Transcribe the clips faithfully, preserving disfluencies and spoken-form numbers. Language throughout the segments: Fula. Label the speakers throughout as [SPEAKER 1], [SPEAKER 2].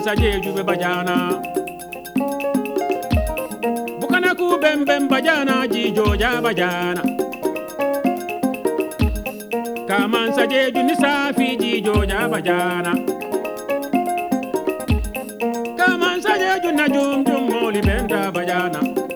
[SPEAKER 1] kamansa jeju be bajana bukana ku bem bem bajana jijo ja bajana kamansa jeju ni safi jijo ja bajana kamansa jeju na jum jum moli benta bajana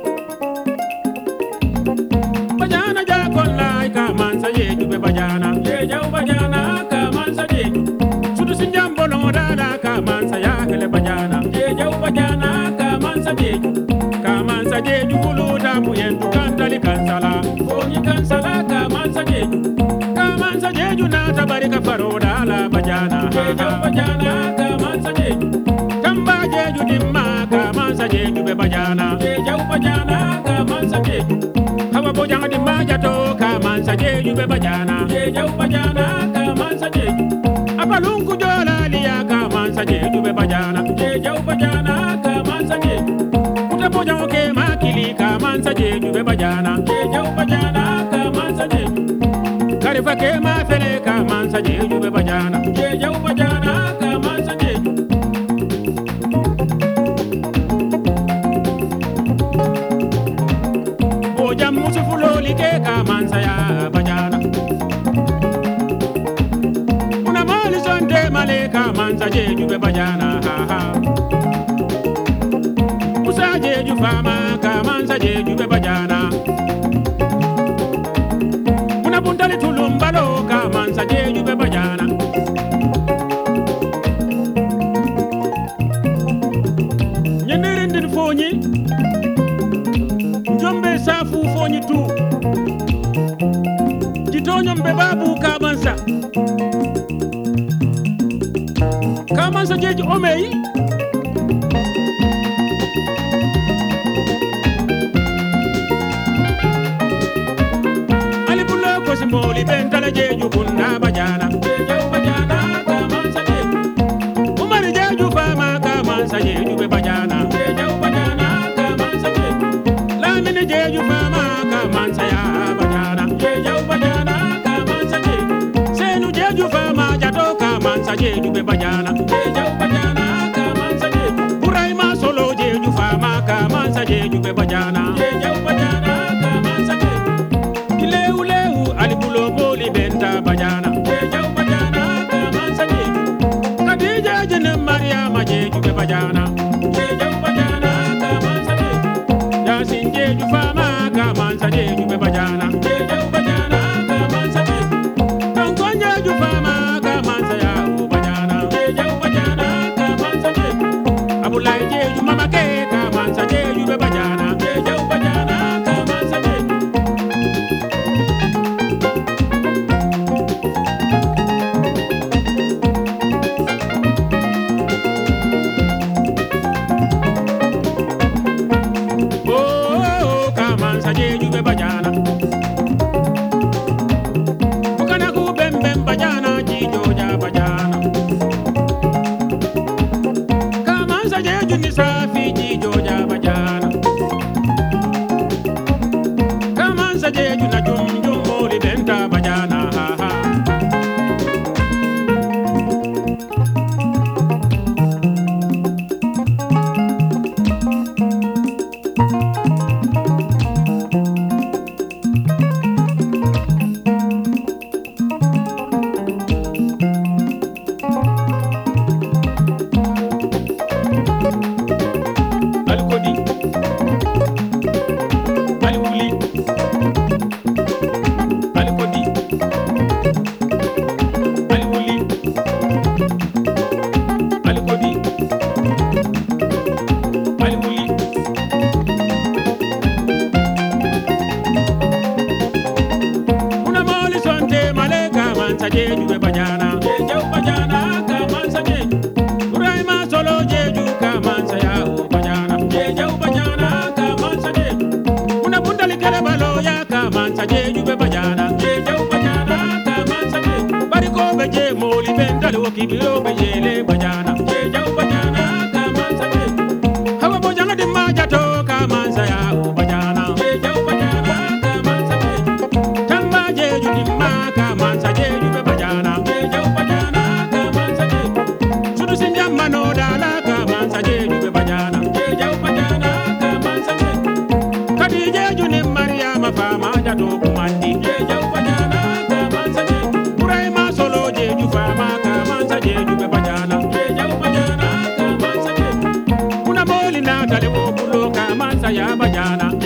[SPEAKER 1] bajana ja kollai kamansa jeju be bajana jeju bajana kamansa jeju sudu sinjambolo dada kamansa ya kele bajana jeju bajana kamansa jeju kamansa jeju kuluta muyentu kantali kansala konyi kansala kamansa jeju kamansa jeju na tabarika faroda la bajana jeju bajana kamansa jeju tamba jeju dimma kamansa jeju be bajana jeju bajana kamansa jeju hawa bojanga dimma jato kamansa jeju be bajana jeju bajana kamansa jeju apalunku jola liya kamansa jeju be bajana jeju bajana kamansa jeju utaboja oke makili kamansa jeju be bajana jeju bajana kamansa jeju karifa ke ma fele kamansa jeju be bajana jeju bajana kamansa jeju boja musufuloli ke kamansa ya bajana una mali sonde male kamansa jeju be bajana ha ha musa jeju fama kamansa jeju be bajana una bundali tulumbalo kamansa jeju be bajana nyenirindin fonyi njombe safu fonyi tu jitonyo mbe babu kamansa kamansa jeju omei alibulo kosimoli bentala jeju kunna bajana jeju bajana kamansa jeju umari jeju fama kamansa jeju be bajana jeju bajana kamansa jeju lamine jeju fama kamansa ya bajana jeju bajana kamansa jeju senu jeju fama jato kamansa jeju be bajana jeju bajana kamansa jeju buraima solo jeju fama kamansa jeju be bajana jeju bajana kamansa jeju ileu leu alibulo boli benta bajana jeju bajana kamansa jeju kadija jene mariama jeju be bajana jeju bajana kamansa jeju yasin jeju fama kamansa jeju be bajana jeju bajana kamansa jeju donkon jeju fama kamansa ya bajana jeju bajana kamansa jeju abulai jeju mama ke kamansa jeju be bajana jeju bajana kamansa jeju oh kamansa jeju be bajana bukana ku bem bem bajana jijo ja bajana kamansa jeju ni safi jijo ja bajana kamansa jeju na jum jum moli benta bajana ha ha alkodi alwuli alkodi alwuli alkodi alwuli una moli sonte male kamansa jeju be bajana jeju bajana kamansa jeju buraima solo jeju kamansa ya bajana jeju bajana kamansa jeju una bundali kele balo ya kamansa jeju be bajana jeju bajana kamansa jeju bariko be je moli bendali wokibiro be jele bajana jeju bajana kamansa jeju hawa bojanga dimma jato kamansa ya bajana jeju bajana kamansa jeju tamba jeju dimma kamansa jeju be bajana jeju bajana kamansa jeju sudu sinjamano dala kamansa na tale ko bulo ka mansa ya bajana